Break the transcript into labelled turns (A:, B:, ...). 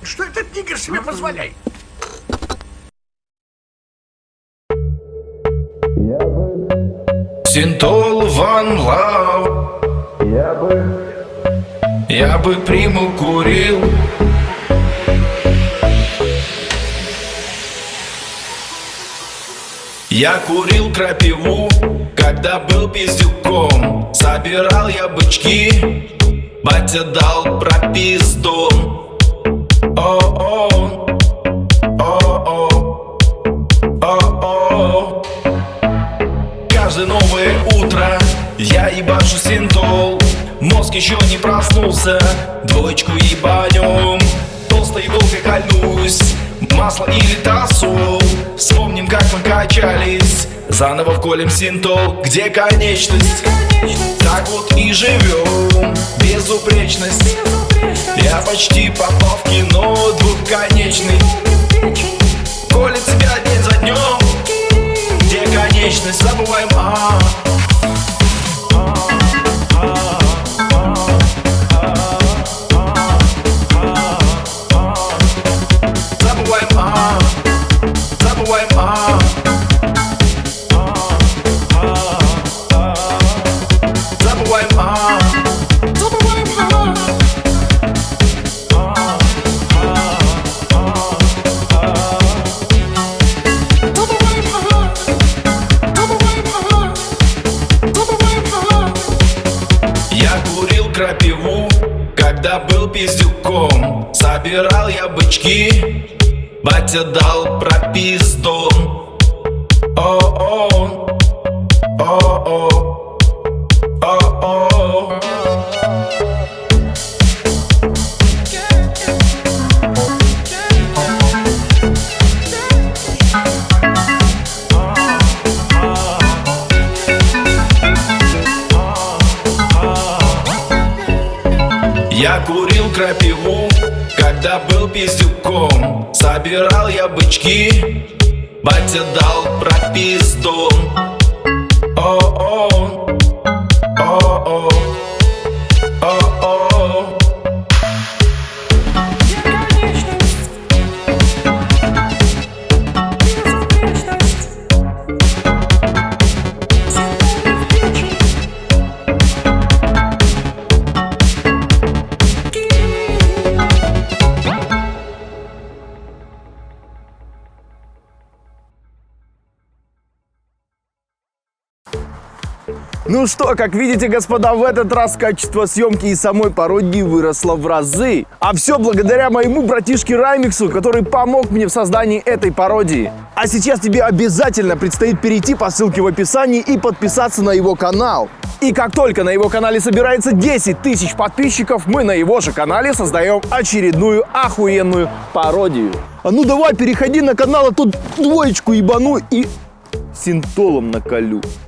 A: Что этот нигер себе позволяет?
B: Синтол One Love. Я бы приму курил. Я курил крапиву, когда был пиздюком. Собирал я бычки, батя дал пропиздон. О-о, о-о, о-о. Каждое новое утро я ебашу синтол. Мозг еще не проснулся, двоечку ебанем. Толстой иголкой кольнусь, масло или тосол. Вспомним, как мы качались, заново вколем синтол. Где конечность? Так вот и живем, безупречность. Я почти попал в кино двухконечный. Колет себя день за днем. Где конечность? Забываем крапиву, когда был пиздюком. Собирал я бычки, батя дал пропиздон. О-о, о-о, о-о. Я курил крапиву, когда был пиздюком. Собирал я бычки, батя дал пропиздон. О-о, о-о, о-о.
C: Ну что, как видите, господа, в этот раз качество съемки и самой пародии выросло в разы. А все благодаря моему братишке Раймиксу, который помог мне в создании этой пародии. А сейчас тебе обязательно предстоит перейти по ссылке в описании и подписаться на его канал. И как только на его канале собирается 10 тысяч подписчиков, мы на его же канале создаем очередную охуенную пародию. А ну давай, переходи на канал, а тут двоечку ебану и синтолом наколю.